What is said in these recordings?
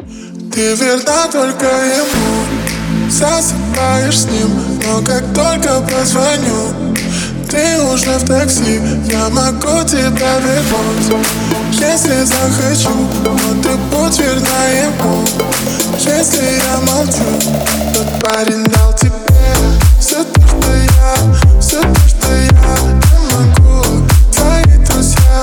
Ты верна только ему, засыпаешь с ним, но как только позвоню, ты уже в такси. Я могу тебя вернуть, если захочу, но ты будь верна ему. Если я молчу, тот парень дал тебе все то, что я, все то, что я не могу. Твои друзья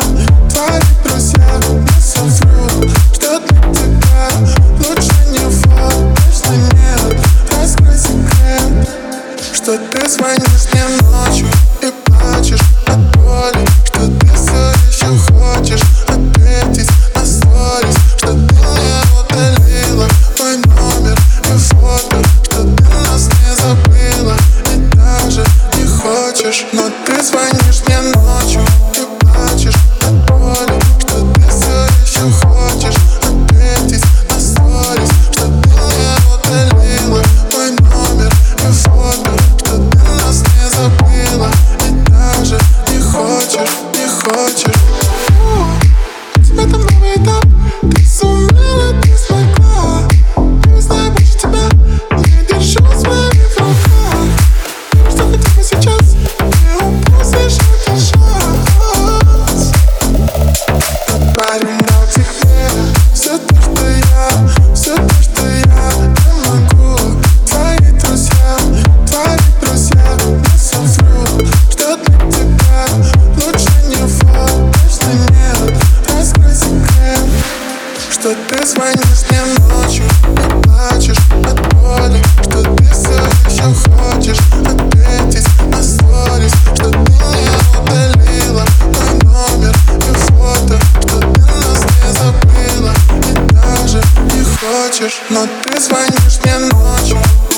не соврут, что для тебя лучше него точно нет. Раскрой секрет, что ты звонишь мне ночью и плачешь от боли, что ты все еще хочешь ответить на сторис, что ты мне удалила мой номер и фото, что ты нас не забыла и даже не хочешь. Но ты звонишь мне ночью и плачешь от боли, что ты все еще хочешь ответить на сторис, что ты мне удалила мой номер и фото, что ты нас не забыла и даже не хочешь, не хочешь. У тебя там новый этап, ты сумела, ты смогла. Не знаю больше тебя, не держу своих руках. Что хотя бы сейчас не упустишь этот шанс. Тот парень дал тебе все то, что я, все то, что я не могу. Твои друзья не соврут, что для тебя лучше него точно нет. Раскрой секрет, что ты звонишь мне ночью и плачешь от боли, что ты все еще хочешь ответить на сторис, что ты мне удалила мой номер и фото, что ты нас не забыла и даже не хочешь. Но ты звонишь мне ночью